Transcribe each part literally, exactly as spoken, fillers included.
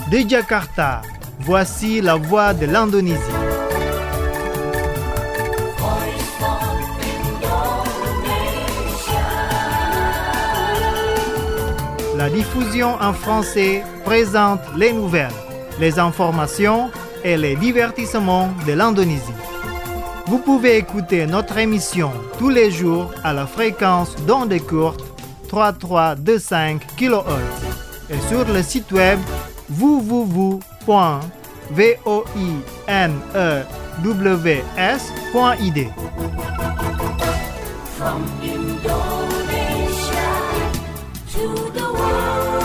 De Jakarta, voici la voix de l'Indonésie. La diffusion en français présente les nouvelles, les informations et les divertissements de l'Indonésie. Vous pouvez écouter notre émission tous les jours à la fréquence d'onde courte trente-trois vingt-cinq kilohertz et sur le site web w w w point voinews point i d. From Indonesia to the world.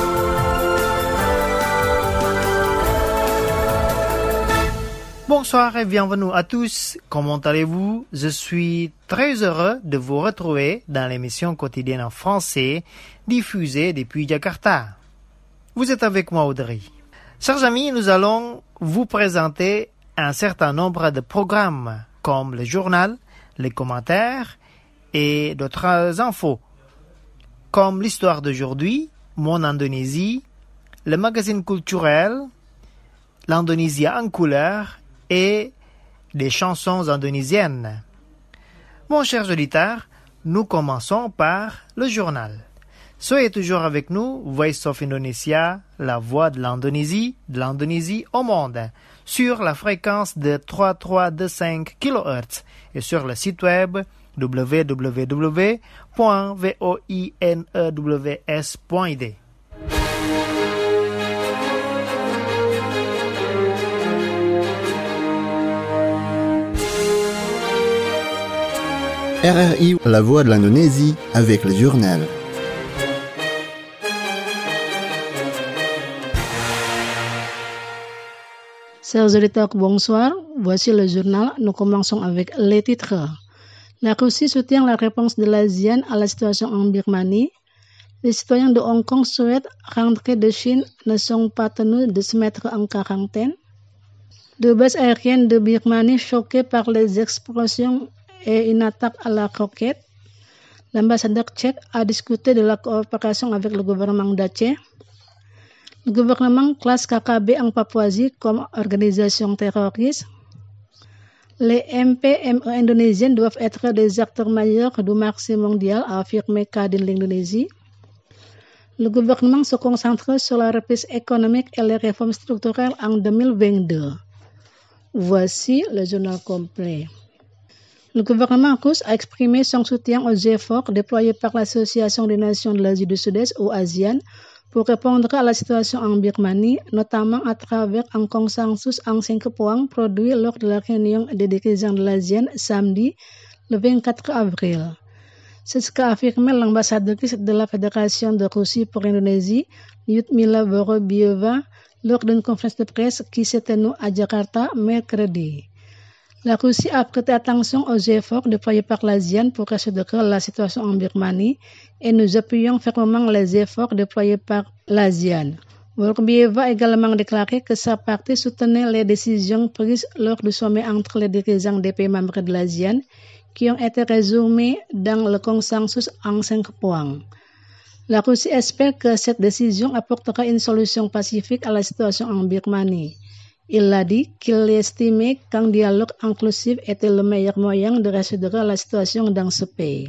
Bonsoir et bienvenue à tous. Comment allez-vous? Je suis très heureux de vous retrouver dans l'émission quotidienne en français diffusée depuis Jakarta. Vous êtes avec moi, Audrey. Chers amis, nous allons vous présenter un certain nombre de programmes comme le journal, les commentaires et d'autres infos, comme l'histoire d'aujourd'hui, Mon Indonésie, le magazine culturel, l'Indonésie en couleur et des chansons indonésiennes. Mon cher auditeur, nous commençons par le journal. Soyez toujours avec nous, Voice of Indonesia, la voix de l'Indonésie, de l'Indonésie au monde, sur la fréquence de trente-trois vingt-cinq kilohertz et sur le site web w w w point voinews point i d. R R I, la voix de l'Indonésie, avec le journal. Chers auditeurs, bonsoir. Voici le journal. Nous commençons avec les titres. La Russie soutient la réponse de l'ASEAN à la situation en Birmanie. Les citoyens de Hong Kong souhaitent rentrer de Chine ne sont pas tenus de se mettre en quarantaine. Deux bases aériennes de Birmanie choquées par les explosions et une attaque à la roquette. L'ambassadeur tchèque a discuté de la coopération avec le gouvernement d'Aceh. Le gouvernement classe K K B en Papouasie comme organisation terroriste. Les M P M E indonésiennes doivent être des acteurs majeurs du marché mondial, a affirmé Kadin l'Indonésie. Le gouvernement se concentre sur la reprise économique et les réformes structurelles en deux mille vingt-deux. Voici le journal complet. Le gouvernement russe a exprimé son soutien aux efforts déployés par l'Association des Nations de l'Asie du Sud-Est ou ASEAN pour répondre à la situation en Birmanie, notamment à travers un consensus en cinq points produit lors de la réunion des dirigeants de l'ASEAN samedi, le vingt-quatre avril. C'est ce qu'a affirmé l'ambassadrice de la Fédération de Russie pour l'Indonésie, Lyudmila Vorobieva, lors d'une conférence de presse qui s'est tenue à Jakarta mercredi. La Russie a prêté attention aux efforts déployés par l'ASEAN pour résoudre la situation en Birmanie et nous appuyons fermement les efforts déployés par l'ASEAN. Vorobieva a également déclaré que sa partie soutenait les décisions prises lors du sommet entre les dirigeants des pays membres de l'ASEAN qui ont été résumées dans le consensus en cinq points. La Russie espère que cette décision apportera une solution pacifique à la situation en Birmanie. Il a dit qu'il estimait qu'un dialogue inclusif était le meilleur moyen de résoudre la situation dans ce pays.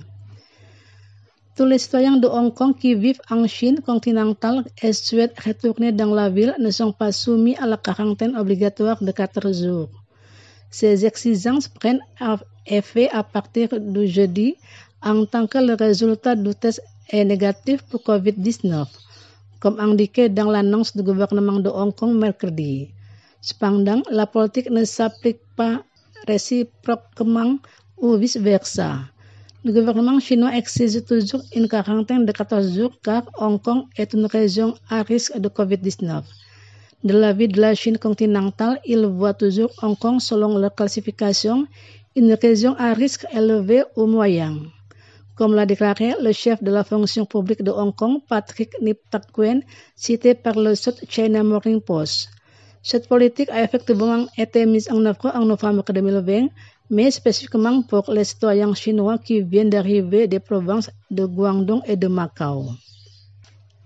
Tous les citoyens de Hong Kong qui vivent en Chine continentale et souhaitent retourner dans la ville ne sont pas soumis à la quarantaine obligatoire de quatre jours. Ces exigences prennent effet à partir du jeudi en tant que le résultat du test est négatif pour covid dix-neuf, comme indiqué dans l'annonce du gouvernement de Hong Kong mercredi. Cependant, la politique ne s'applique pas réciproquement ou vice-versa. Le gouvernement chinois exige toujours une quarantaine de quatorze jours car Hong Kong est une région à risque de covid dix-neuf. De l'avis de la Chine continentale, il voit toujours Hong Kong selon leur classification une région à risque élevé ou moyen. Comme l'a déclaré le chef de la fonction publique de Hong Kong, Patrick Nip-Tak-Kuen, cité par le South China Morning Post. Cette politique a effectivement été mise en œuvre en novembre deux mille vingt, mais spécifiquement pour les citoyens chinois qui viennent d'arriver des provinces de Guangdong et de Macao.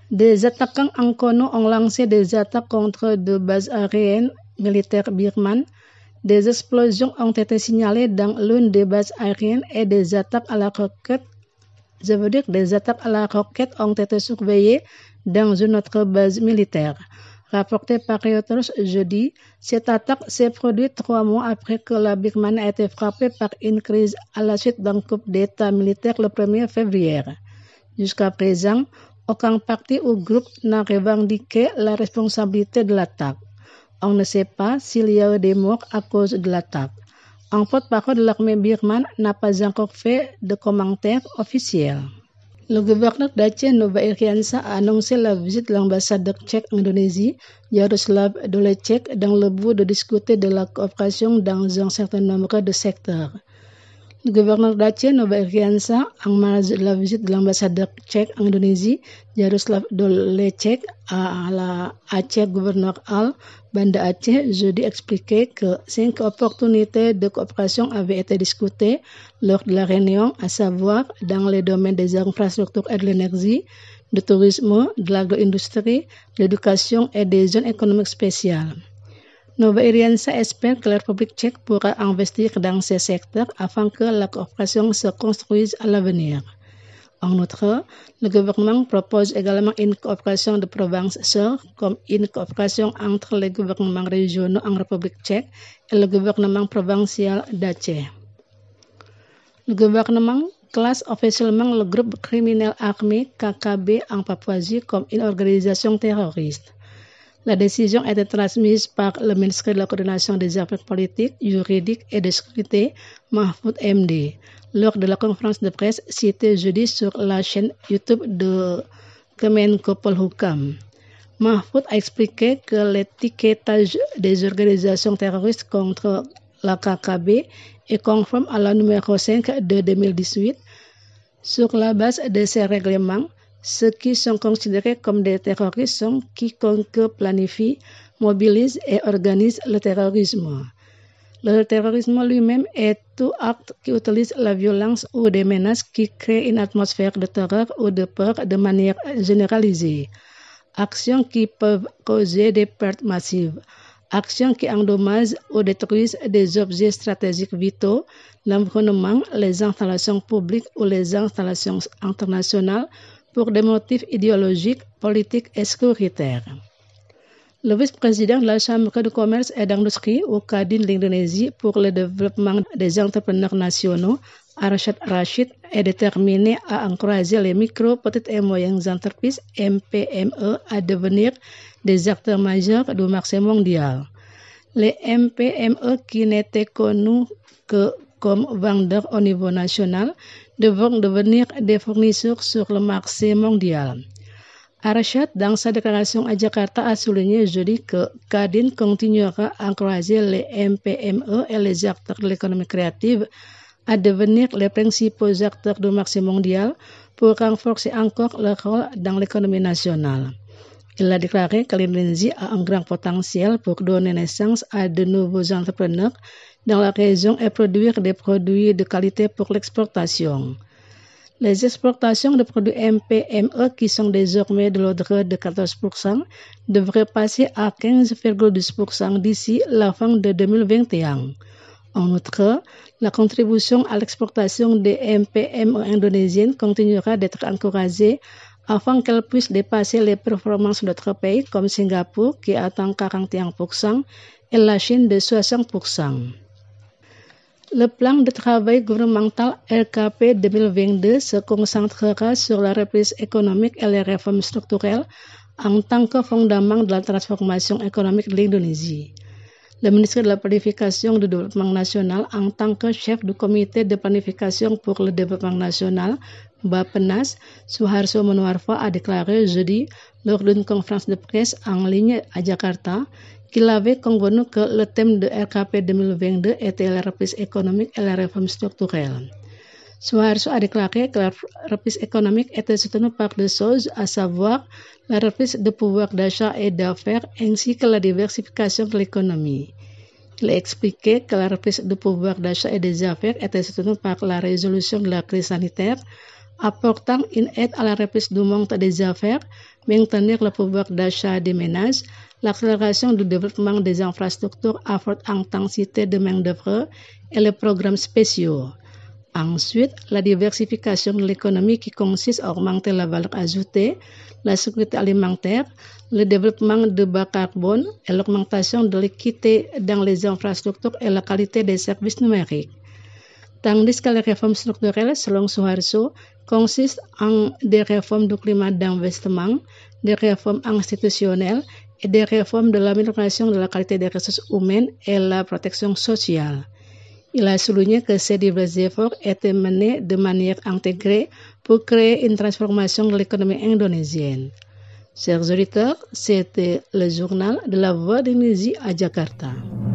Des attaquants inconnus ont lancé des attaques contre de bases aériennes militaires birmanes. Des explosions ont été signalées dans l'une des bases aériennes et des attaques à la roquette. Je veux dire des attaques à la roquette ont été surveillées dans une autre base militaire. Rapporté par Reuters jeudi, cette attaque s'est produite trois mois après que la Birmanie a été frappée par une crise à la suite d'un coup d'État militaire le premier février. Jusqu'à présent, aucun parti ou groupe n'a revendiqué la responsabilité de l'attaque. On ne sait pas s'il y a eu des morts à cause de l'attaque. Un porte-parole de l'armée birmane n'a pas encore fait de commentaires officiels. Le gouverneur d'Aceh, Nova Iriansa, a annoncé la visite de l'ambassadeur tchèque en Indonésie, Jaroslav Dolecek, dans le but de discuter de la coopération dans un certain nombre de secteurs. Le gouverneur d'Aceh, Nova Iriansa, en marge de la visite de l'ambassadeur tchèque en Indonésie, Jaroslav Dolecek, à la Aceh Gouverneur Al Banda Aceh, jeudi expliqué que cinq opportunités de coopération avaient été discutées lors de la réunion, à savoir dans les domaines des infrastructures et de l'énergie, du tourisme, de l'agro-industrie, de l'éducation et des zones économiques spéciales. Nova Iriansa espère que la République tchèque pourra investir dans ces secteurs afin que la coopération se construise à l'avenir. En outre, le gouvernement propose également une coopération de provinces sœurs, comme une coopération entre les gouvernements régionaux en République tchèque et le gouvernement provincial d'Aceh. Le gouvernement classe officiellement le groupe criminel armé K K B en Papouasie comme une organisation terroriste. La décision a été transmise par le ministre de la Coordination des Affaires politiques, juridiques et de sécurité, Mahfoud M D, lors de la conférence de presse citée jeudi sur la chaîne YouTube de Kemenko Polhukam. Mahfoud a expliqué que l'étiquetage des organisations terroristes contre la K K B est conforme à la numéro cinq de deux mille dix-huit. Sur la base de ces règlements, ceux qui sont considérés comme des terroristes sont quiconque planifie, mobilise et organise le terrorisme. Le terrorisme lui-même est tout acte qui utilise la violence ou des menaces qui créent une atmosphère de terreur ou de peur de manière généralisée. Actions qui peuvent causer des pertes massives. Actions qui endommagent ou détruisent des objets stratégiques vitaux, l'environnement, les installations publiques ou les installations internationales pour des motifs idéologiques, politiques et sécuritaires. Le vice-président de la Chambre de commerce et d'industrie au Kadin de l'Indonésie pour le développement des entrepreneurs nationaux, Arshad Rashid, est déterminé à encourager les micro, petites et moyennes entreprises M P M E à devenir des acteurs majeurs du marché mondial. Les M P M E qui n'étaient connus que comme vendeurs au niveau national devront devenir des fournisseurs sur le marché mondial. Arshad, dans sa déclaration à Jakarta, a souligné jeudi que Kadin continuera à encourager les M P M E et les acteurs de l'économie créative à devenir les principaux acteurs du marché mondial pour renforcer encore leur rôle dans l'économie nationale. Il a déclaré que l'Indonésie a un grand potentiel pour donner naissance à de nouveaux entrepreneurs dans la région et produire des produits de qualité pour l'exportation. Les exportations de produits M P M E, qui sont désormais de l'ordre de quatorze pour cent, devraient passer à quinze virgule douze pour cent d'ici la fin de deux mille vingt et un. En outre, la contribution à l'exportation des M P M E indonésiennes continuera d'être encouragée afin qu'elles puissent dépasser les performances d'autres pays comme Singapour qui atteint quarante et un pour cent et la Chine de soixante pour cent. Le plan de travail gouvernemental R K P deux mille vingt-deux se concentrera sur la reprise économique et les réformes structurelles en tant que fondement de la transformation économique de l'Indonésie. Le ministre de la Planification et du Développement national, en tant que chef du comité de planification pour le développement national, Bappenas, Suharto Monoarfa, a déclaré jeudi lors d'une conférence de presse en ligne à Jakarta qu'il avait convenu que le thème de R K P deux mille vingt-deux était la reprise économique et la réforme structurelle. Suharto a déclaré que la reprise économique était soutenue par deux choses, à savoir la reprise de pouvoir d'achat et d'affaires ainsi que la diversification de l'économie. Il a expliqué que la reprise de pouvoir d'achat et des affaires était soutenue par la résolution de la crise sanitaire, apportant une aide à la reprise du monde des affaires, maintenir le pouvoir d'achat des ménages, l'accélération du développement des infrastructures à forte intensité de main-d'œuvre et les programmes spéciaux. Ensuite, la diversification de l'économie qui consiste à augmenter la valeur ajoutée, la sécurité alimentaire, le développement de bas carbone et l'augmentation de l'équité dans les infrastructures et la qualité des services numériques. Tandis que les réformes structurelles, selon Suharto, consistent en des réformes du climat d'investissement, des réformes institutionnelles et des réformes de l'amélioration de la qualité des ressources humaines et la protection sociale. Il a souligné que ces divers efforts étaient menés de manière intégrée pour créer une transformation de l'économie indonésienne. Chers auditeurs, c'était le journal de la Voix d'Indonésie à Jakarta.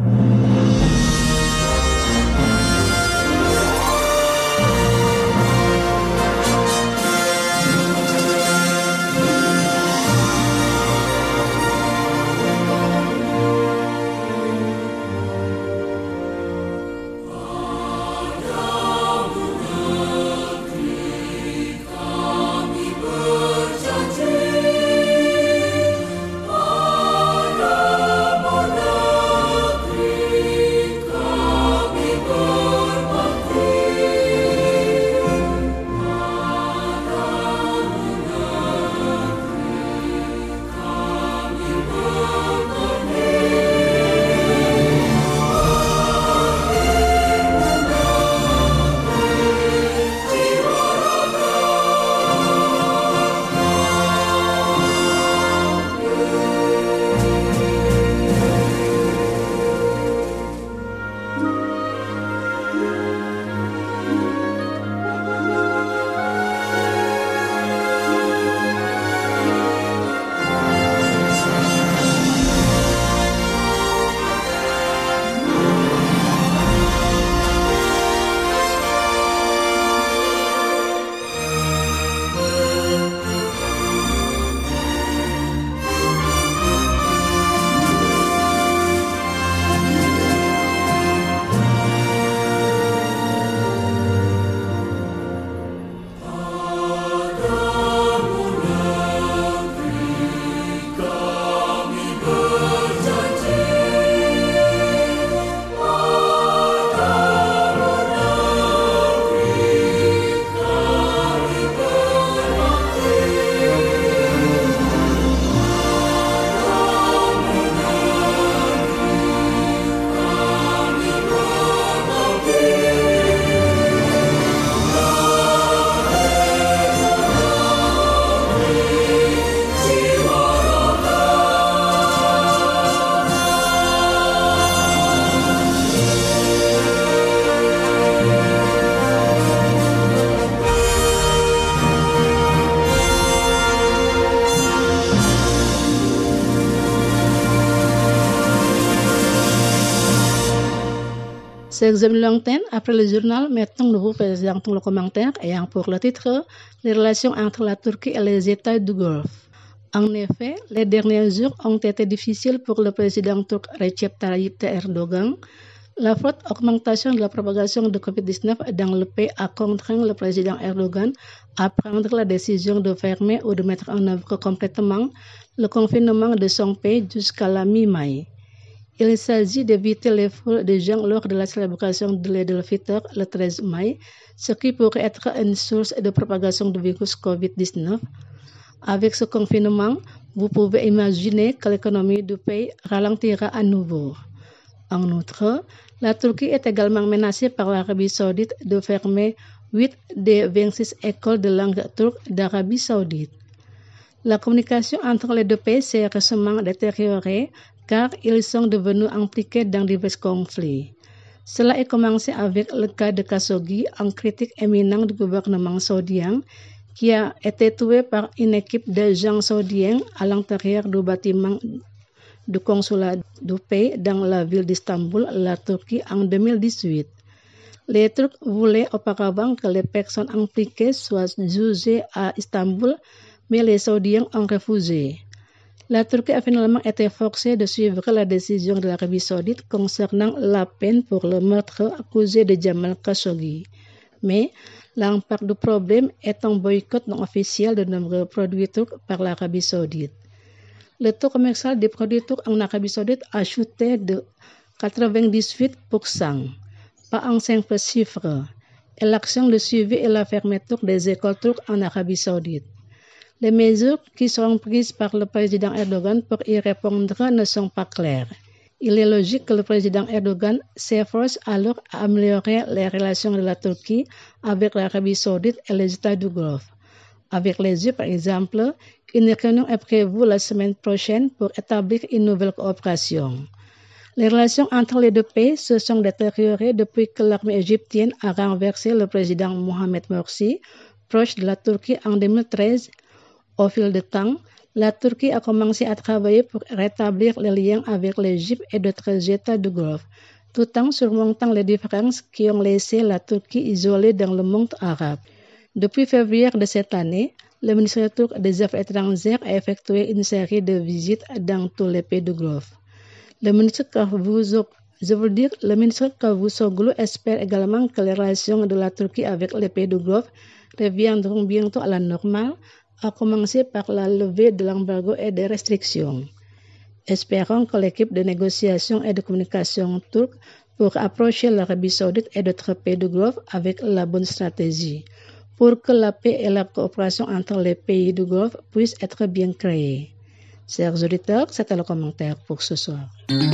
Chers amis l'antenne, après le journal, maintenant nous vous présentons le commentaire ayant pour le titre « Les relations entre la Turquie et les États du Golfe ». En effet, les derniers jours ont été difficiles pour le président turc Recep Tayyip Erdogan. La forte augmentation de la propagation de covid dix-neuf dans le pays a contraint le président Erdogan à prendre la décision de fermer ou de mettre en œuvre complètement le confinement de son pays jusqu'à la mi-mai. Il s'agit d'éviter les foules de gens lors de la célébration de l'Eid al-Fitr le treize mai, ce qui pourrait être une source de propagation du virus covid dix-neuf. Avec ce confinement, vous pouvez imaginer que l'économie du pays ralentira à nouveau. En outre, la Turquie est également menacée par l'Arabie saoudite de fermer huit des vingt-six écoles de langue turque d'Arabie saoudite. La communication entre les deux pays s'est récemment détériorée car ils sont devenus impliqués dans divers conflits. Cela a commencé avec le cas de Khashoggi, un critique éminent du gouvernement saoudien, qui a été tué par une équipe d'agents saoudiens à l'intérieur du bâtiment du consulat du pays dans la ville d'Istanbul, la Turquie, en deux mille dix-huit. Les Turcs voulaient auparavant que les personnes impliquées soient jugées à Istanbul, mais les Saoudiens ont refusé. La Turquie a finalement été forcée de suivre la décision de l'Arabie saoudite concernant la peine pour le meurtre accusé de Jamal Khashoggi. Mais l'impact du problème est un boycott non officiel de nombreux produits turcs par l'Arabie saoudite. Le taux commercial des produits turcs en Arabie saoudite a chuté de quatre-vingt-dix-huit pour cent, pas un simple chiffre, et l'action de suivi et la fermeture des écoles turques en Arabie saoudite. Les mesures qui seront prises par le président Erdogan pour y répondre ne sont pas claires. Il est logique que le président Erdogan s'efforce alors à améliorer les relations de la Turquie avec l'Arabie saoudite et les États du Golfe. Avec les yeux, par exemple, une réunion est prévue la semaine prochaine pour établir une nouvelle coopération. Les relations entre les deux pays se sont détériorées depuis que l'armée égyptienne a renversé le président Mohamed Morsi, proche de la Turquie en deux mille treize. Au fil du temps, la Turquie a commencé à travailler pour rétablir les liens avec l'Égypte et d'autres États du Golfe, tout en surmontant les différences qui ont laissé la Turquie isolée dans le monde arabe. Depuis février de cette année, le ministère turc des Affaires étrangères a effectué une série de visites dans tous les pays du Golfe. Le ministre Cavusoglu, je veux dire, le ministre Cavusoglu espère également que les relations de la Turquie avec les pays du Golfe reviendront bientôt à la normale, à commencer par la levée de l'embargo et des restrictions. Espérons que l'équipe de négociation et de communication turque pour approcher l'Arabie saoudite et d'autres pays du Golfe avec la bonne stratégie, pour que la paix et la coopération entre les pays du Golfe puissent être bien créées. Chers auditeurs, c'était le commentaire pour ce soir.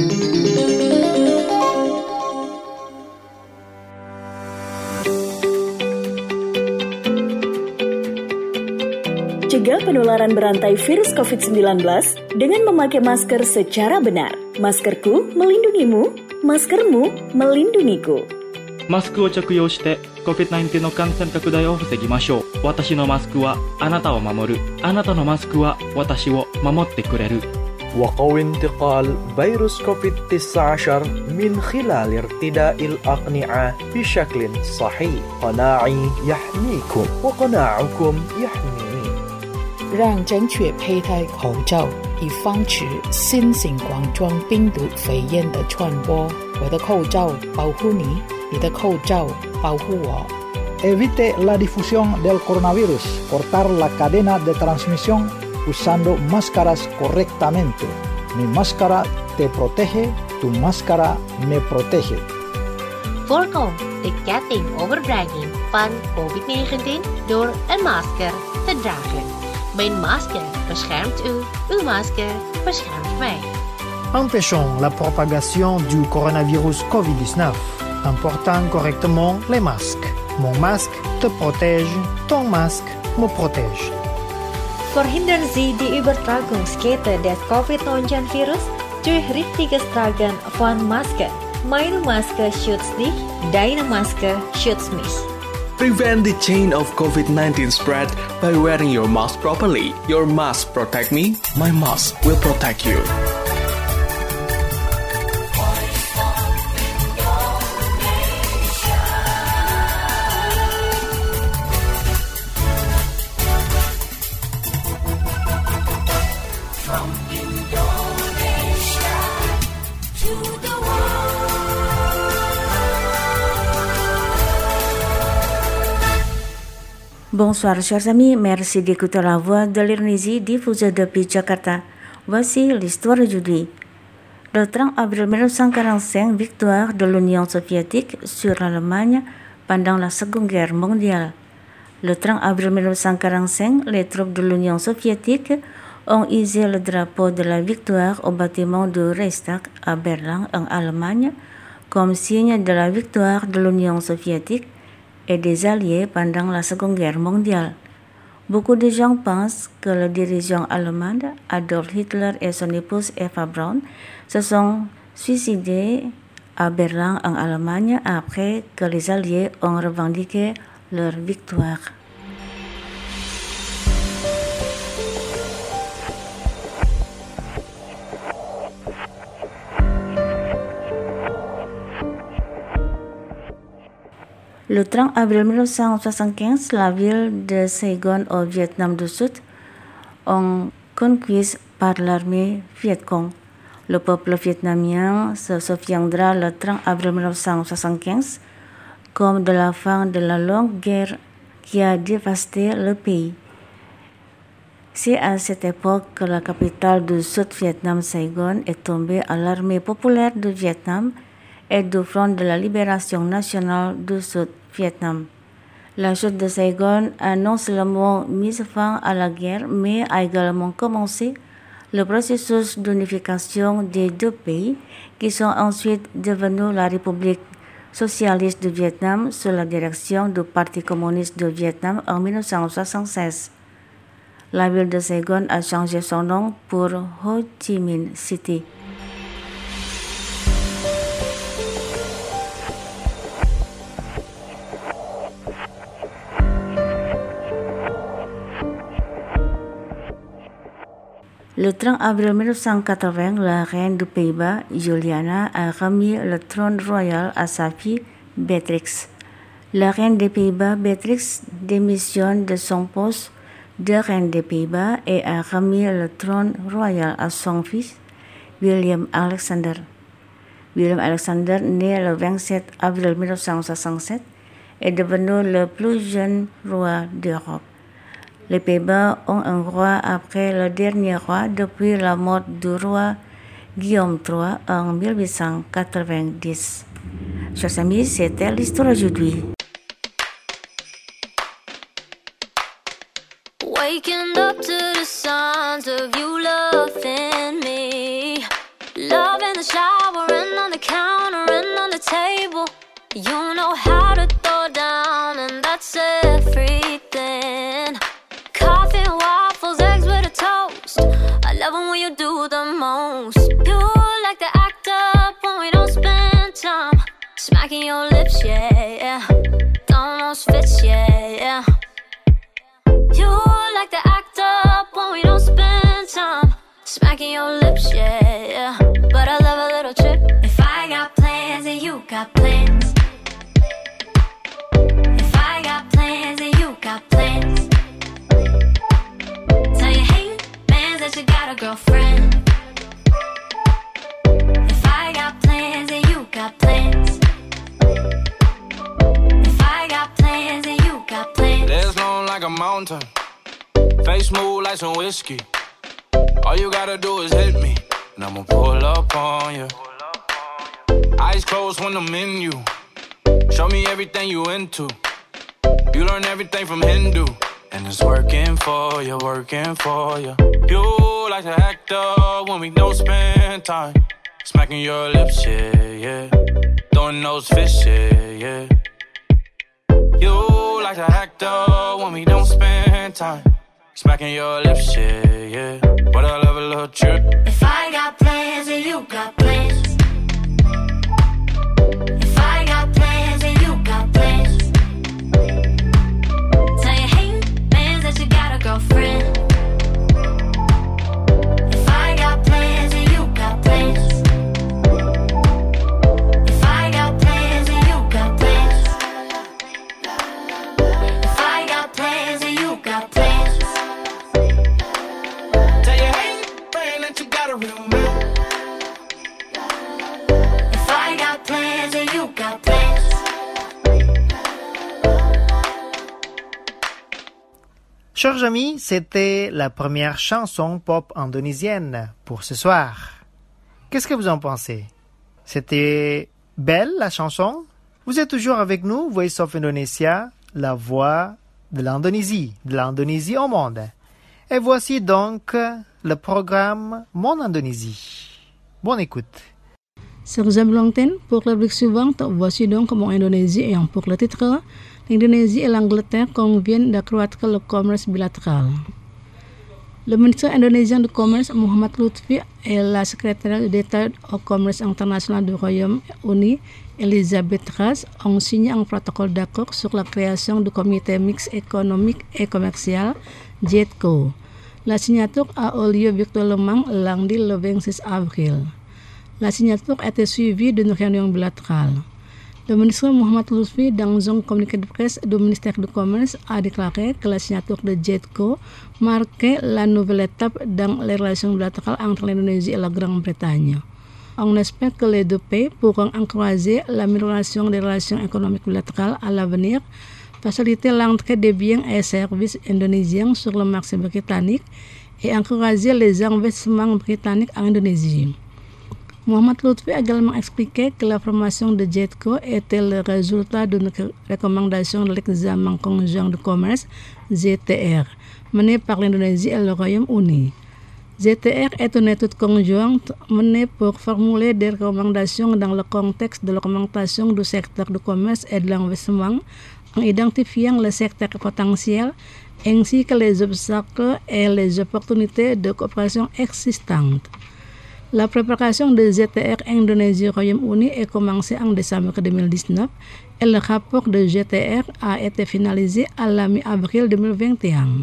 Cegah penularan berantai virus covid sembilan belas dengan memakai masker secara benar. Maskerku melindungimu, maskermu melindungiku. マスクを着用して コビッドナインティーン の感染拡大を防ぎましょう。私のマスクはあなたを守る。あなたのマスクは私を守ってくれる。 وقوي انتقال فيروس كوفيد تسعة عشر من خلال ارتداء الأقنعة بشكل صحيح. قناعي يحميكم وقناعكم يحميني. 让正确佩戴口罩，以防止新型冠状病毒肺炎的传播。我的口罩保护你，你的口罩保护我。 Evite la difusión del coronavirus. Cortar la cadena de transmisión usando máscaras correctamente. Mi máscara te protege, tu máscara me protege. Voorkom de ketting overbrenging van covid negentien door een masker te dragen. Mijn masker beschermt u, uw masker beschermt mij. Empêchons la propagation du coronavirus covid dix-neuf en portant correctement les masques. Mon masque te protège, ton masque me protège. Verhindern Sie die Übertragungskette des covid neunzehn virus durch richtiges Tragen von Maske. Meine Maske schützt dich, deine Maske schützt mich. Prevent the chain of covid nineteen spread by wearing your mask properly. Your mask protect me, my mask will protect you. Bonsoir chers amis, merci d'écouter la voix de l'Indonésie diffusée depuis Jakarta. Voici l'histoire d'aujourd'hui. Le trente avril mille neuf cent quarante-cinq, victoire de l'Union soviétique sur l'Allemagne pendant la Seconde Guerre mondiale. Le trente avril mille neuf cent quarante-cinq, les troupes de l'Union soviétique ont hissé le drapeau de la victoire au bâtiment du Reichstag à Berlin en Allemagne comme signe de la victoire de l'Union soviétique et des Alliés pendant la Seconde Guerre mondiale. Beaucoup de gens pensent que le dirigeant allemand Adolf Hitler et son épouse Eva Braun se sont suicidés à Berlin en Allemagne après que les Alliés ont revendiqué leur victoire. Le trente avril mille neuf cent soixante-quinze, la ville de Saigon au Vietnam du Sud est conquise par l'armée Viet Cong. Le peuple vietnamien se souviendra le trente avril mille neuf cent soixante-quinze comme de la fin de la longue guerre qui a dévasté le pays. C'est à cette époque que la capitale du Sud-Vietnam, Saigon, est tombée à l'armée populaire du Vietnam et du Front de la Libération nationale du Sud-Vietnam. La chute de Saigon a non seulement mis fin à la guerre, mais a également commencé le processus d'unification des deux pays qui sont ensuite devenus la République socialiste du Vietnam sous la direction du Parti communiste du Vietnam en mille neuf cent soixante-seize. La ville de Saigon a changé son nom pour Ho Chi Minh City. Le trente avril mille neuf cent quatre-vingts, la reine du Pays-Bas, Juliana, a remis le trône royal à sa fille Beatrix. La reine des Pays-Bas, Beatrix, démissionne de son poste de reine des Pays-Bas et a remis le trône royal à son fils, William Alexander. William Alexander, né le vingt-sept avril mille neuf cent soixante-sept, est devenu le plus jeune roi d'Europe. Les Pays-Bas ont un roi après le dernier roi depuis la mort du roi Guillaume trois en mille huit cent quatre-vingt-dix. Chers amis, c'était l'histoire aujourd'hui. Waking up to the sounds of you loving me. Love in the shower and on the counter and on the table. You know how to throw down and that's everything. Coffee, waffles, eggs with a toast. I love them when you do the most. You like to act up when we don't spend time. Smacking your lips, yeah, yeah. Almost fits, yeah, yeah. You like to act up when we don't spend time. Smacking your lips, yeah, yeah. But I love a little trip. If I got plans and you got plans. If I got plans and you got plans. Tell your hate mans that you got a girlfriend. If I got plans and you got plans. If I got plans and you got plans. There's long like a mountain. Face smooth like some whiskey. All you gotta do is hit me, and I'ma pull up on you. Eyes closed when I'm in you. Show me everything you into. You learn everything from Hindu, and it's working for you, working for you. You like to act up when we don't spend time. Smacking your lips, yeah, yeah. Throwing those fists, yeah, yeah. You like to act up when we don't spend time. Smacking your lips, yeah, yeah. But I love a little trip. If I got plans and you got plans. If I got plans and you got plans. Tell your hate mans that you got a girlfriend. If I got plans and you got plans. If I got plans and you got plans. If I got plans and you got plans. Chers amis, c'était la première chanson pop indonésienne pour ce soir. Qu'est-ce que vous en pensez? C'était belle la chanson? Vous êtes toujours avec nous, Voice of Indonesia, la voix de l'Indonésie, de l'Indonésie au monde. Et voici donc le programme Mon Indonésie. Bonne écoute. Chers amis lointains, pour la rubrique suivante, voici donc Mon Indonésie et pour le titre, l'Indonésie et l'Angleterre conviennent d'accroître le commerce bilatéral. Le ministre indonésien du Commerce, Muhammad Lutfi, et la secrétaire d'État au commerce international du Royaume-Uni, Elizabeth Truss, ont signé un protocole d'accord sur la création du comité mixte économique et commercial, J E T C O. La signature a eu lieu virtuellement lundi le vingt-six avril. La signature a été suivie d'une réunion bilatérale. Le ministre Muhammad Lutfi, dans un communiqué de presse du ministère du Commerce, a déclaré que la signature de J E T C O marquait la nouvelle étape dans les relations bilatérales entre l'Indonésie et la Grande-Bretagne. on espère que les deux pays pourront encourager l'amélioration des relations économiques bilatérales à l'avenir, faciliter l'entrée des biens et services indonésiens sur le marché britannique et encourager les investissements britanniques en Indonésie. Mohamed Lutfi a également expliqué que la formation de JETCO était le résultat d'une recommandation de l'examen conjoint de commerce G T R menée par l'Indonésie et le Royaume-Uni. G T R est une étude conjointe menée pour formuler des recommandations dans le contexte de l'augmentation du secteur du commerce et de l'investissement en identifiant le secteur potentiel ainsi que les obstacles et les opportunités de coopération existantes. La préparation de G T R Indonésie-Royaume-Uni est commencée en décembre deux mille dix-neuf et le rapport de G T R a été finalisé à la mi-avril deux mille vingt et un.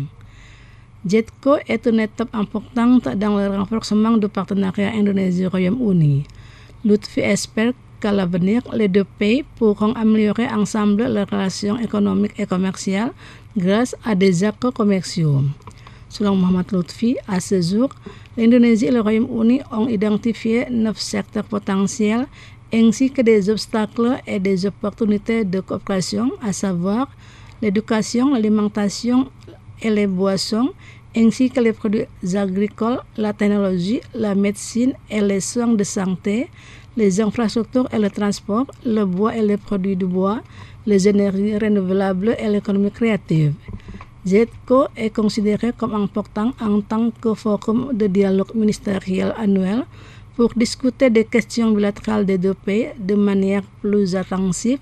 JETCO est une étape importante dans le renforcement du partenariat Indonésie-Royaume-Uni. Lutfi espère qu'à l'avenir, les deux pays pourront améliorer ensemble leurs relations économiques et commerciales grâce à des accords commerciaux. Selon Mohamed Lutfi, à ce jour, l'Indonésie et le Royaume-Uni ont identifié neuf secteurs potentiels ainsi que des obstacles et des opportunités de coopération, à savoir l'éducation, l'alimentation et les boissons, ainsi que les produits agricoles, la technologie, la médecine et les soins de santé, les infrastructures et le transport, le bois et les produits du bois, les énergies renouvelables et l'économie créative. JETCO est considéré comme important en tant que forum de dialogue ministériel annuel pour discuter des questions bilatérales des deux pays de manière plus intensive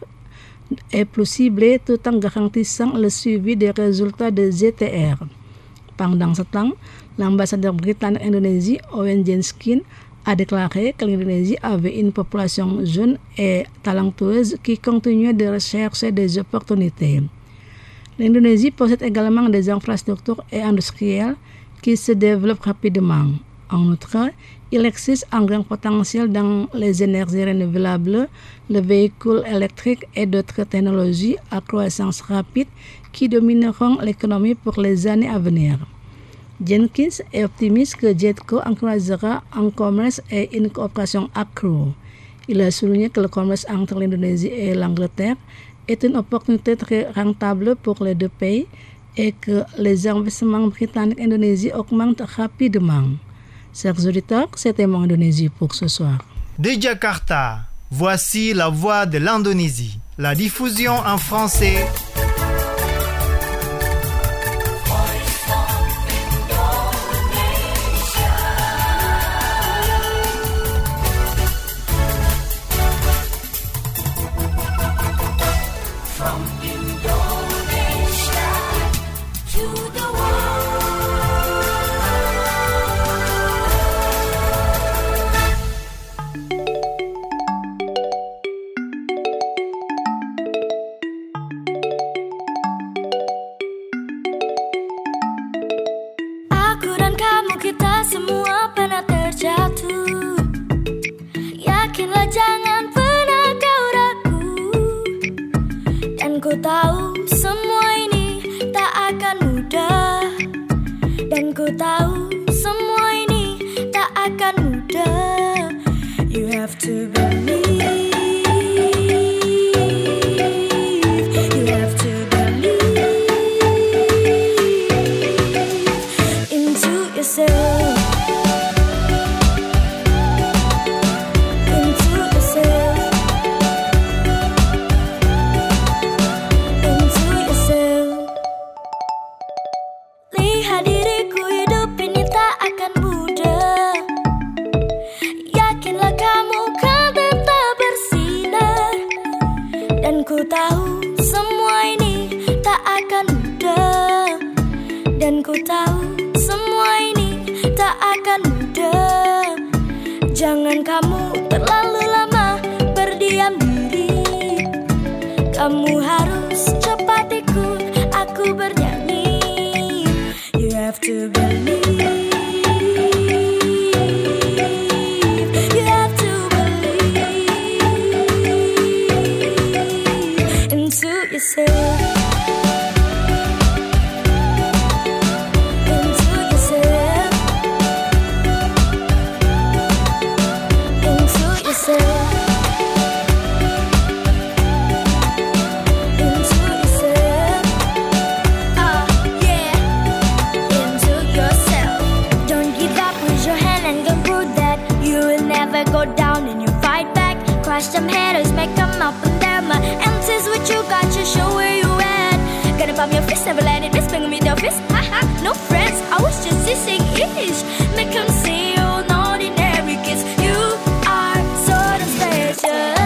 et plus ciblée tout en garantissant le suivi des résultats de G T R. Pendant ce temps, l'ambassadeur britannique en Indonésie, Owen Jenskin, a déclaré que l'Indonésie avait une population jeune et talentueuse qui continuait de rechercher des opportunités. L'Indonésie possède également des infrastructures et industrielles qui se développent rapidement. En outre, il existe un grand potentiel dans les énergies renouvelables, le véhicule électrique et d'autres technologies à croissance rapide qui domineront l'économie pour les années à venir. Jenkins est optimiste que JETCO encouragera un commerce et une coopération accrue. Il a souligné que le commerce entre l'Indonésie et l'Angleterre est une opportunité très rentable pour les deux pays et que les investissements britanniques en Indonésie augmentent rapidement. Chers auditeurs, c'était mon Indonésie pour ce soir. De Jakarta, voici la voix de l'Indonésie. La diffusion en français. Into them haters, make them up and down. My answers what you got, you show where you at. Gonna bump your fist, never let it miss, bring me the fist. Haha, no friends, I was just dissing ish. Make them see you an ordinary kiss. You are sort of special.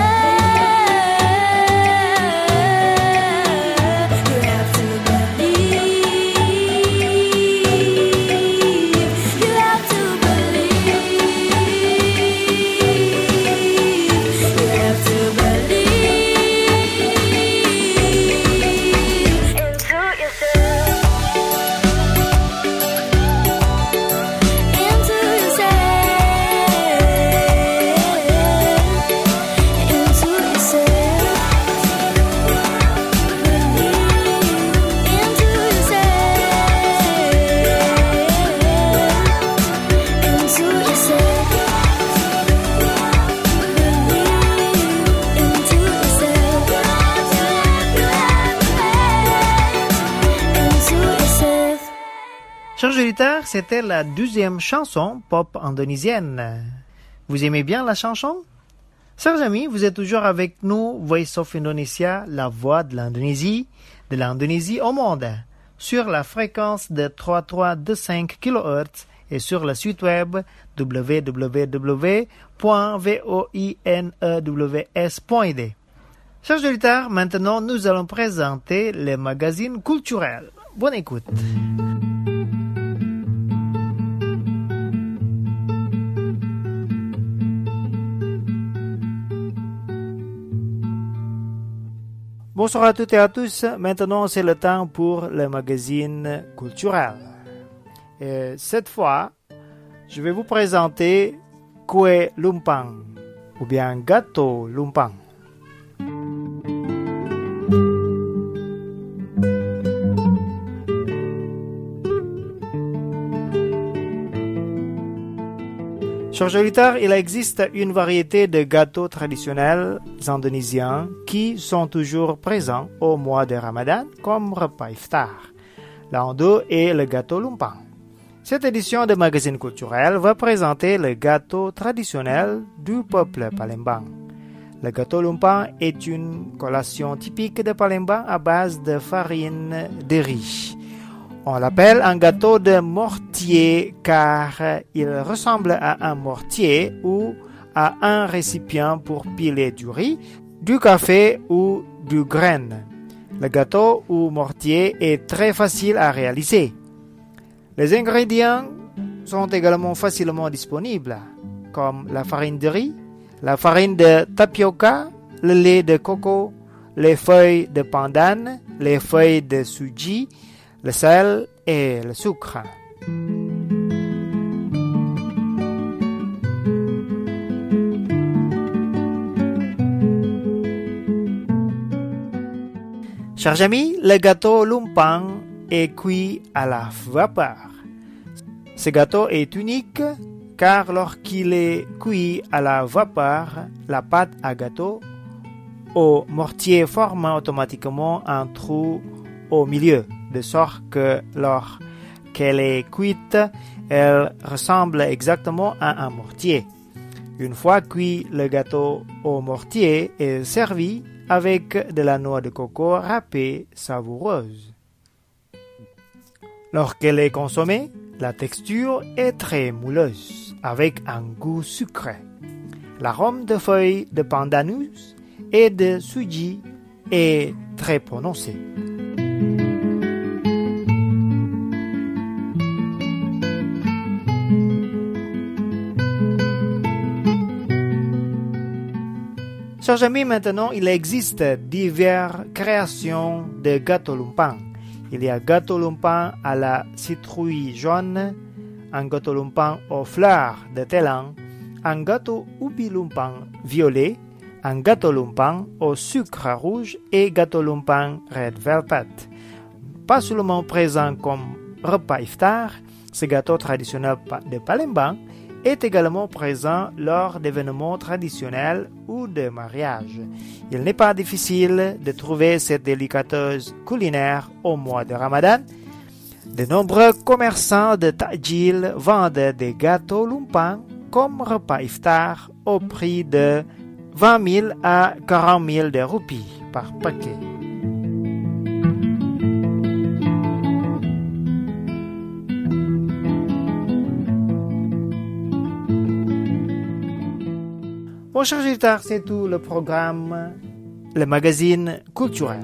Chers auditeurs, c'était la deuxième chanson pop indonésienne. Vous aimez bien la chanson? Chers amis, vous êtes toujours avec nous, Voice of Indonesia, la voix de l'Indonésie, de l'Indonésie au monde, sur la fréquence de trois virgule trois deux cinq kilohertz et sur le site web w w w point voinews point d. Chers auditeurs, maintenant nous allons présenter les magazines culturels. Bonne écoute. Bonsoir à toutes et à tous. Maintenant, c'est le temps pour le magazine culturel. Et cette fois, je vais vous présenter Kue Lumpang ou bien Gâteau Lumpang. Chers auditeurs, il existe une variété de gâteaux traditionnels indonésiens qui sont toujours présents au mois de Ramadan comme repas iftar. L'un d'eux est le gâteau lumpang. Cette édition de magazine culturel va présenter le gâteau traditionnel du peuple Palembang. Le gâteau lumpang est une collation typique de Palembang à base de farine de riz. On l'appelle un gâteau de mortier car il ressemble à un mortier ou à un récipient pour piler du riz, du café ou du grain. Le gâteau ou mortier est très facile à réaliser. Les ingrédients sont également facilement disponibles, comme la farine de riz, la farine de tapioca, le lait de coco, les feuilles de pandan, les feuilles de suji, le sel et le sucre. Chers amis, le gâteau lumpang est cuit à la vapeur. Ce gâteau est unique car lorsqu'il est cuit à la vapeur, la pâte à gâteau au mortier forme automatiquement un trou au milieu, de sorte que lorsqu'elle est cuite, elle ressemble exactement à un mortier. Une fois cuit, le gâteau au mortier est servi avec de la noix de coco râpée savoureuse. Lorsqu'elle est consommée, la texture est très mouleuse, avec un goût sucré. L'arôme de feuilles de pandanus et de suji est très prononcé. Chers amis, maintenant, il existe diverses créations de gâteau lumpang. Il y a gâteau lumpang à la citrouille jaune, un gâteau lumpang aux fleurs de thailand, un gâteau ubi lumpang violet, un gâteau lumpang au sucre rouge et gâteau lumpang red velvet. Pas seulement présent comme repas iftar, ce gâteau traditionnel de Palembang est également présent lors d'événements traditionnels ou de mariages. Il n'est pas difficile de trouver cette délicatesse culinaire au mois de Ramadan. De nombreux commerçants de ta'jil vendent des gâteaux lumpang comme repas iftar au prix de vingt mille à quarante mille de roupies par paquet. Mon cher auditeur, c'est tout le programme, le magazine culturel.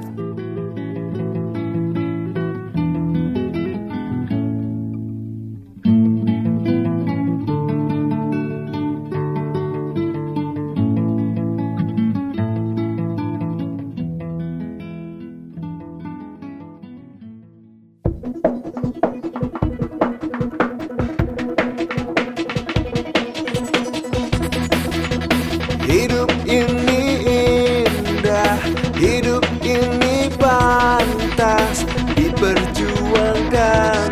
Hidup ini indah, hidup ini pantas diperjuangkan.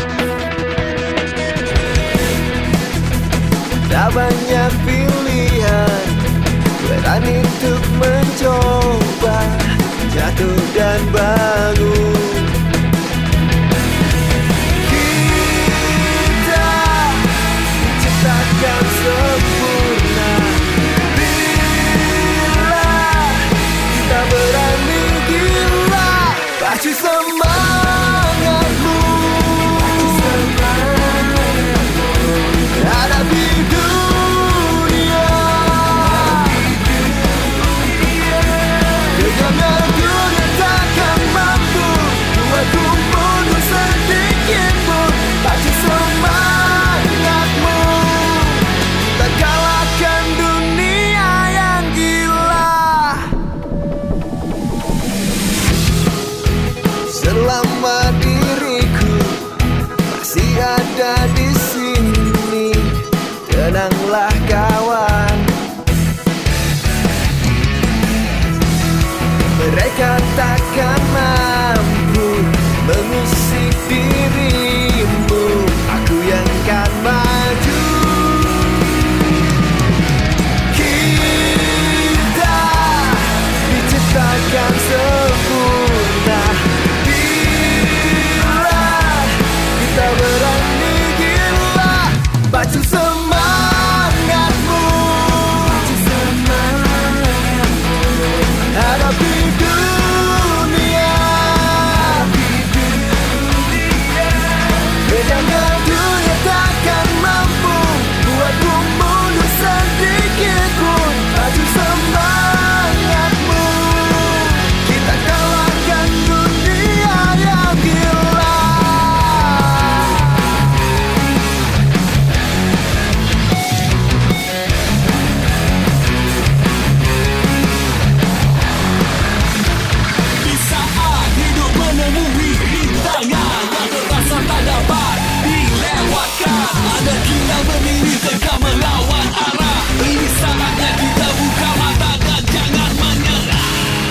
Tak banyak pilihan, berani untuk mencoba, jatuh dan bangun. Kita ciptakan sempurna. Kita berani gila, pacu semangatmu, hadapi dunia. Genggamnya dunia takkan mampu buatku mundur sedikit pun. Pacu semangatmu, kita kalahkan dunia yang gila. Selama diriku masih ada di sini, tenanglah kawan. Mereka takkan mampu mengusik dirimu, aku yang akan maju. Kita diciptakan sempurna. Kita berani gila, pacu semangatmu, hadapi dunia. Bedanya dunia takkan mampu buatku mundur sedikit pun. Pacu semangatmu, kita kalahkan dunia yang gila. Ada kita berdiri tegak melawan arah. Ini saatnya kita buka mata dan jangan menyerah.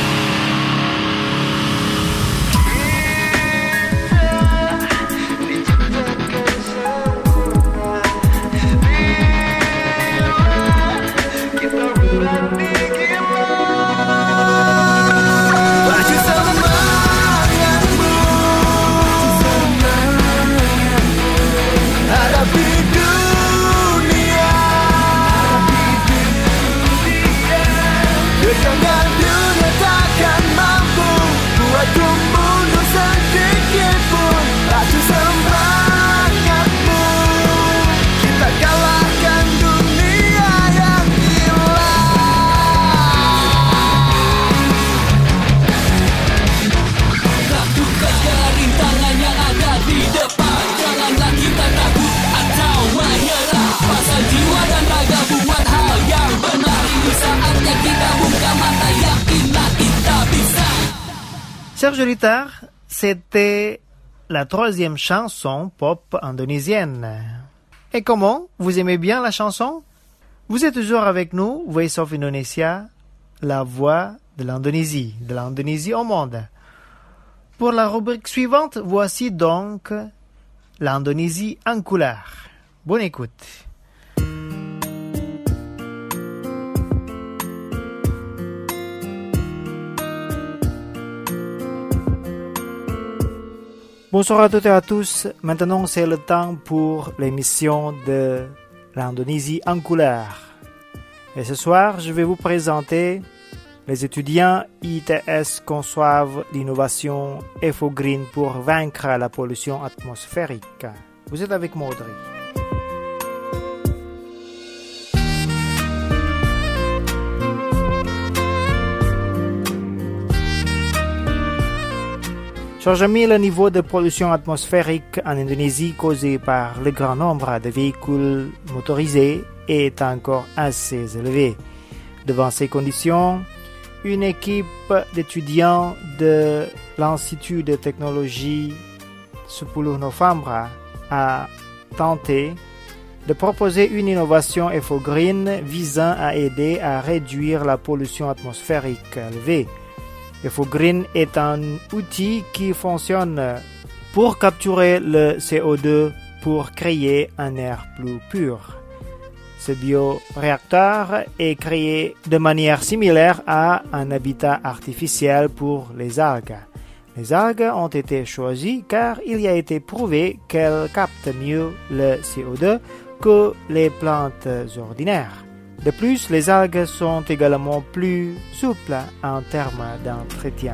Kita berani gila, pacu semangatmu, hadapi dunia. Genggamnya dunia takkan mampu buatku mundur sedikit pun. Pacu semangatmu, kita kalahkan dunia yang gila. Lakukan rintangan yang ada di depan. Janganlah kita takut atau menyerah. Pasang jiwa dan raga buat hal yang benar. Ini saatnya kita buka mata, yakinlah kita bisa. Chers auditeurs, c'était la troisième chanson pop indonésienne. Et comment? Vous aimez bien la chanson? Vous êtes toujours avec nous, Voice of Indonesia, la voix de l'Indonésie, de l'Indonésie au monde. Pour la rubrique suivante, voici donc l'Indonésie en couleur. Bonne écoute. Bonsoir à toutes et à tous. Maintenant, c'est le temps pour l'émission de l'Indonésie en couleur. Et ce soir, je vais vous présenter les étudiants I T S conçoivent l'innovation EFO-Green pour vaincre la pollution atmosphérique. Vous êtes avec moi, Audrey. Chers amis, le niveau de pollution atmosphérique en Indonésie causé par le grand nombre de véhicules motorisés est encore assez élevé. Devant ces conditions, une équipe d'étudiants de l'Institut de technologie sepuluh November a tenté de proposer une innovation EFO-Green visant à aider à réduire la pollution atmosphérique élevée. EFO-Green est un outil qui fonctionne pour capturer le C O deux pour créer un air plus pur. Ce bioréacteur est créé de manière similaire à un habitat artificiel pour les algues. Les algues ont été choisies car il y a été prouvé qu'elles captent mieux le C O deux que les plantes ordinaires. De plus, les algues sont également plus souples en termes d'entretien.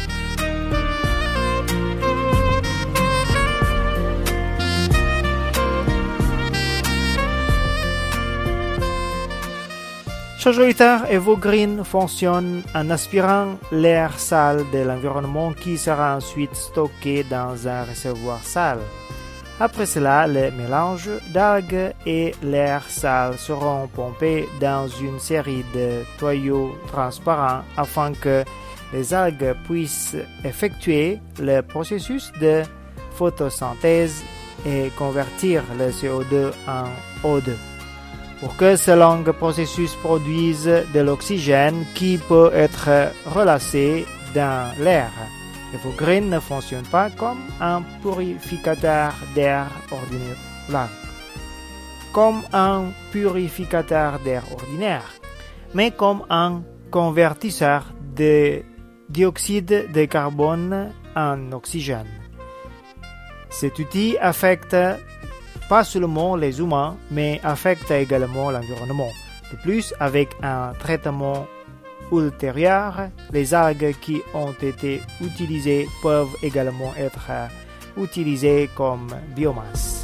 Chers auditeurs, EFO-Green fonctionne en aspirant l'air sale de l'environnement qui sera ensuite stocké dans un réservoir sale. Après cela, le mélange d'algues et l'air sale seront pompés dans une série de tuyaux transparents afin que les algues puissent effectuer le processus de photosynthèse et convertir le C O deux en O deux. Pour que ce long processus produise de l'oxygène qui peut être relâché dans l'air. EFO-Green ne fonctionne pas comme un purificateur d'air ordinaire, comme un purificateur d'air ordinaire, mais comme un convertisseur de dioxyde de carbone en oxygène. Cet outil affecte pas seulement les humains, mais affecte également l'environnement. De plus, avec un traitement ultérieur, les algues qui ont été utilisées peuvent également être utilisées comme biomasse.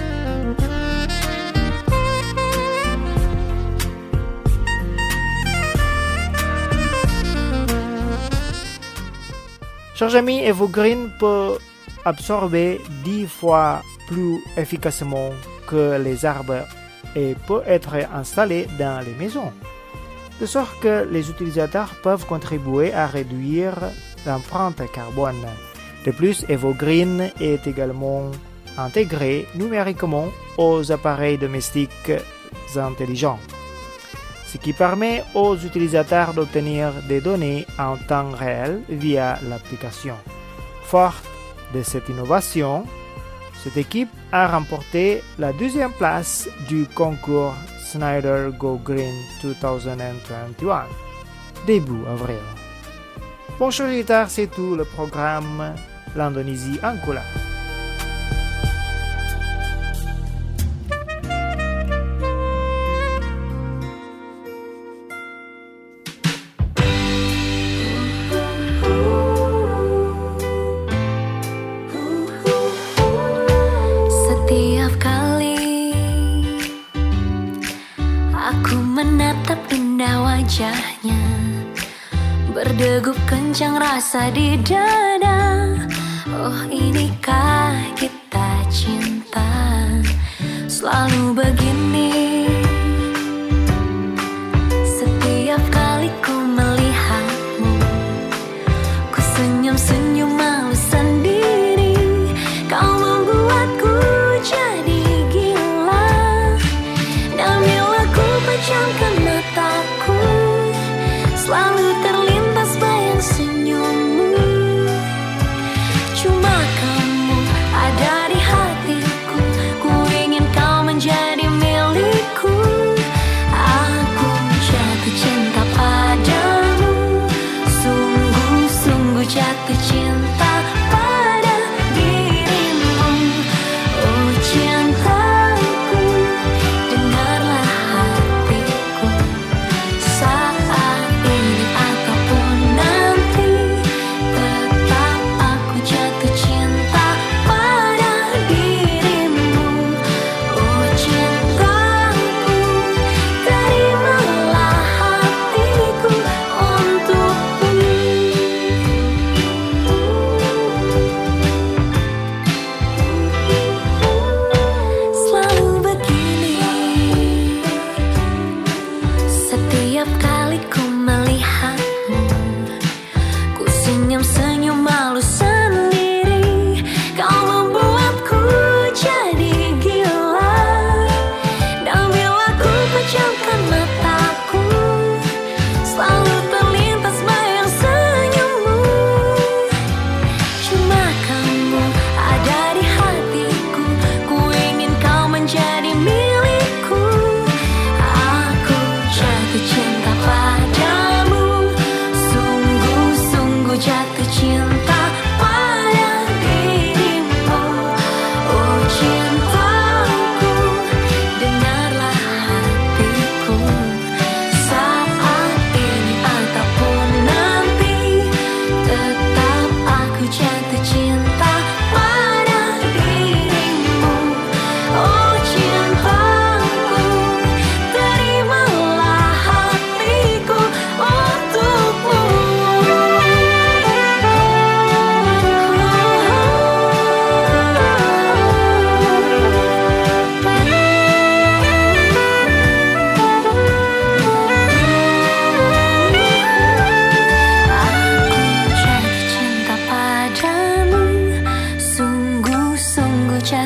Chers amis, EFO-Green peut absorber dix fois plus efficacement que les arbres et peut être installé dans les maisons, de sorte que les utilisateurs peuvent contribuer à réduire l'empreinte carbone. De plus, EFO-Green est également intégré numériquement aux appareils domestiques intelligents, ce qui permet aux utilisateurs d'obtenir des données en temps réel via l'application. Forte de cette innovation, cette équipe a remporté la deuxième place du concours Snyder Go Green deux mille vingt et un, début avril. Bon, chers auditeurs, c'est tout le programme L'Indonésie en couleur. Berdegup kencang rasa di dada. Oh, inikah kita cinta selalu begini. Setiap kali ku melihatmu, ku senyum-senyum malu sendiri. Kau membuatku jadi gila. Dan bila ku pejamkan mataku, selalu terlintas bayang senyummu. Cuma kamu ada di hatiku, ku ingin kau menjadi milikku. Aku jatuh cinta padamu, sungguh-sungguh jatuh cinta padamu.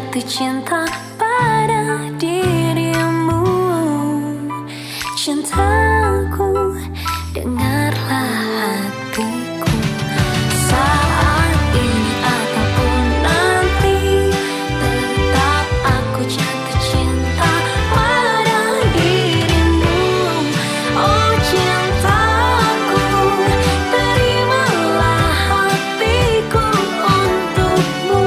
jatuh cinta pada dirimu. Cintaku, dengarlah hatiku. Saat ini ataupun nanti, tetap aku jatuh cinta pada dirimu. Oh cintaku, terimalah hatiku untukmu.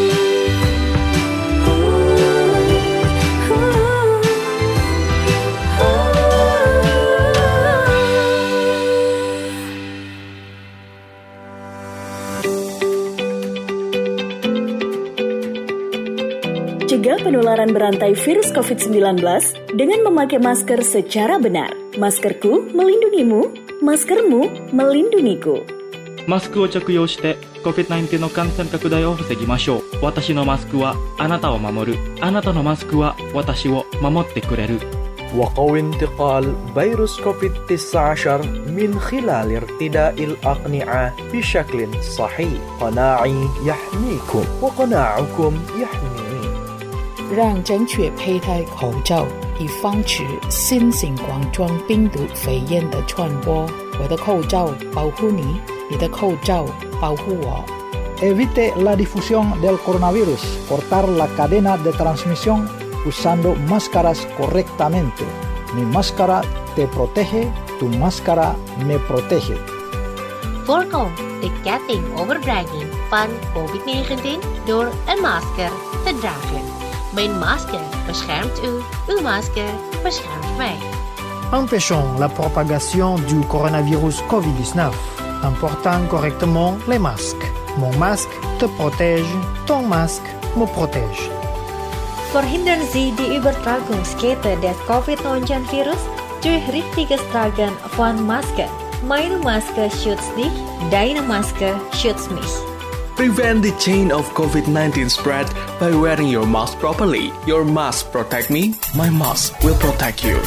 Cegah penularan berantai virus covid sembilan belas dengan memakai masker secara benar. Maskerku melindungimu, maskermu melindungiku. マスクを着用して コビッドナインティーン の感染拡大を防ぎましょう。私のマスクはあなたを守る。あなたのマスクは私を守ってくれる。 وقوي انتقال فيروس كوفيد تسعة عشر من خلال ارتداء الأقنعة بشكل صحيح. قناعي يحميكم وقناعكم يحميني. 让正确佩戴口罩，以防止新型冠状病毒肺炎的传播。我的口罩保护你，你的口罩保护我。 Evite la difusión del coronavirus. Cortar la cadena de transmisión usando máscaras correctamente. Mi máscara te protege, tu máscara me protege. Voorkom de ketting overdraging van covid negentien door een masker te dragen. Mijn masker beschermt u, uw masker beschermt mij. Empêchons la propagation du coronavirus covid dix-neuf en portant correctement les masques. Mon masque te protège, ton masque me protège. Verhindern Sie die Übertragungskette des covid neunzehn Virus durch richtiges Tragen von Maske. Meine Maske schützt dich, deine Maske schützt mich. Prevent the chain of covid nineteen spread by wearing your mask properly. Your mask protect me, my mask will protect you.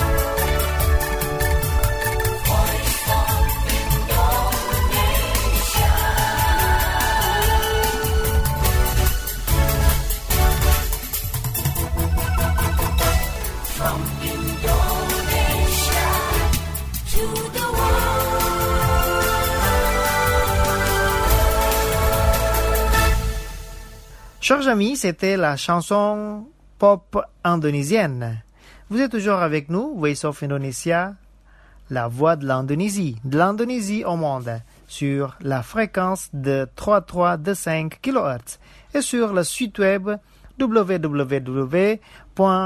Chers amis, c'était la chanson pop indonésienne. Vous êtes toujours avec nous, Voice of Indonesia, la voix de l'Indonésie, de l'Indonésie au monde, sur la fréquence de trois virgule trois deux cinq kilohertz et sur le site web w w w point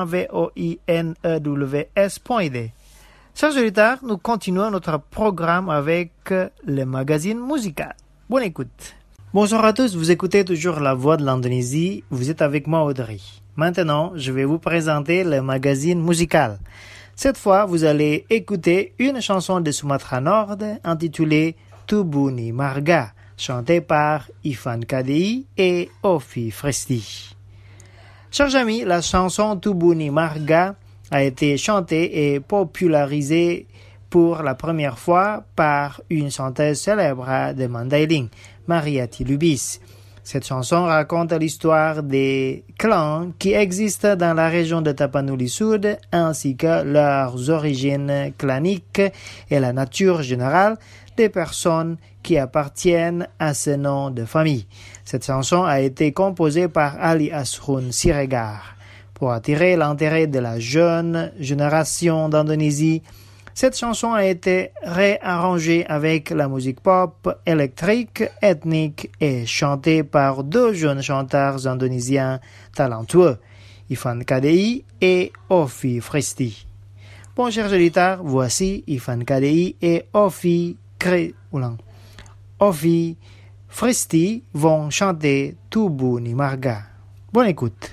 voinews point i d. Chers auditeurs, nous continuons notre programme avec le magazine musical. Bonne écoute. Bonsoir à tous, vous écoutez toujours La Voix de l'Indonésie, vous êtes avec moi Audrey. Maintenant, je vais vous présenter le magazine musical. Cette fois, vous allez écouter une chanson de Sumatra Nord intitulée Tubuni Marga, chantée par Ifan Kadei et Ofi Fresti. Chers amis, la chanson Tubuni Marga a été chantée et popularisée pour la première fois par une chanteuse célèbre de Mandailing, Mariati Lubis. Cette chanson raconte l'histoire des clans qui existent dans la région de Tapanuli Sud ainsi que leurs origines claniques et la nature générale des personnes qui appartiennent à ce nom de famille. Cette chanson a été composée par Ali Asrun Siregar. Pour attirer l'intérêt de la jeune génération d'Indonésie, cette chanson a été réarrangée avec la musique pop électrique, ethnique et chantée par deux jeunes chanteurs indonésiens talentueux, Ifan Kadei et Ofi Fresti. Bon, chers auditeurs, voici Ifan Kadei et Ofi Kre... Ofi Fresti vont chanter Tubuni Marga. Bonne écoute.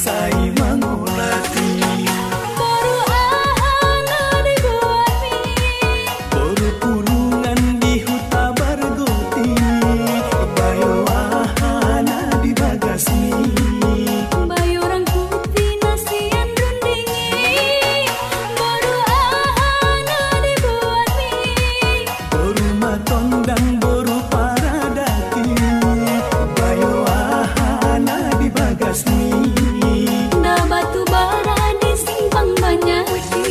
selesai mengulati. Baru ahana dibuat mie, Baru kurungan di huta bargoti, bayo ahana di bagasmi. bayuran putih nasian rundingi. Baru ahana dibuat mie, Baru matondang baru paradati, bayo ahana di bagasmi. na batu bara disimpang banyak.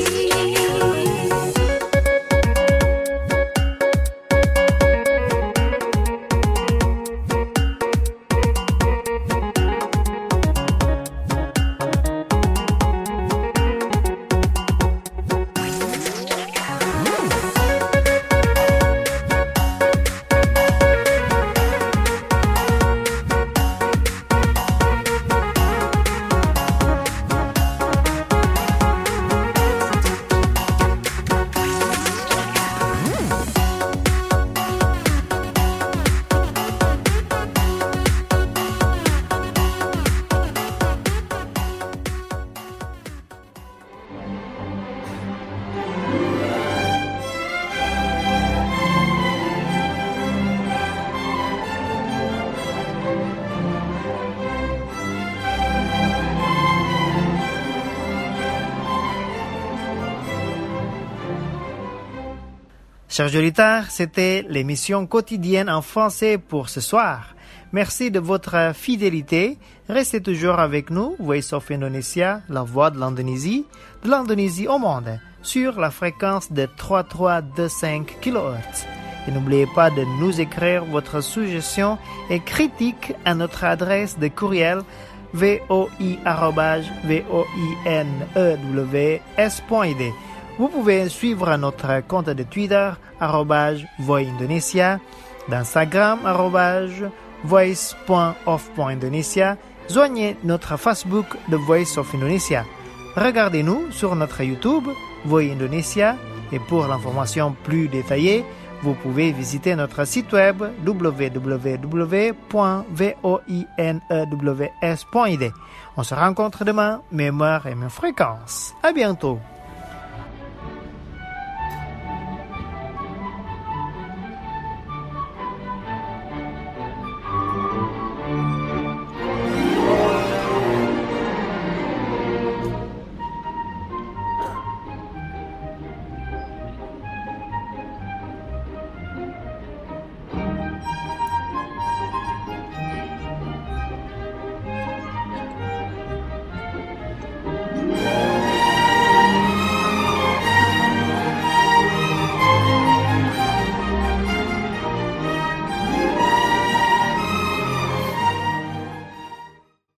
Chers auditeurs, c'était l'émission quotidienne en français pour ce soir. Merci de votre fidélité. Restez toujours avec nous, Voice of Indonesia, la voix de l'Indonésie, de l'Indonésie au monde, sur la fréquence de trois mille trois cent vingt-cinq kilohertz. Et n'oubliez pas de nous écrire votre suggestion et critique à notre adresse de courriel voi arobase voinewes point i d. Vous pouvez suivre notre compte de Twitter, arrobase voindonesia, d'Instagram, arrobase voice.of.indonesia. Joignez notre Facebook The Voice of Indonesia. Regardez-nous sur notre YouTube, Voi Indonesia, et pour l'information plus détaillée, vous pouvez visiter notre site web w w w point voinewes point i d. On se rencontre demain, même heure et même fréquence. À bientôt!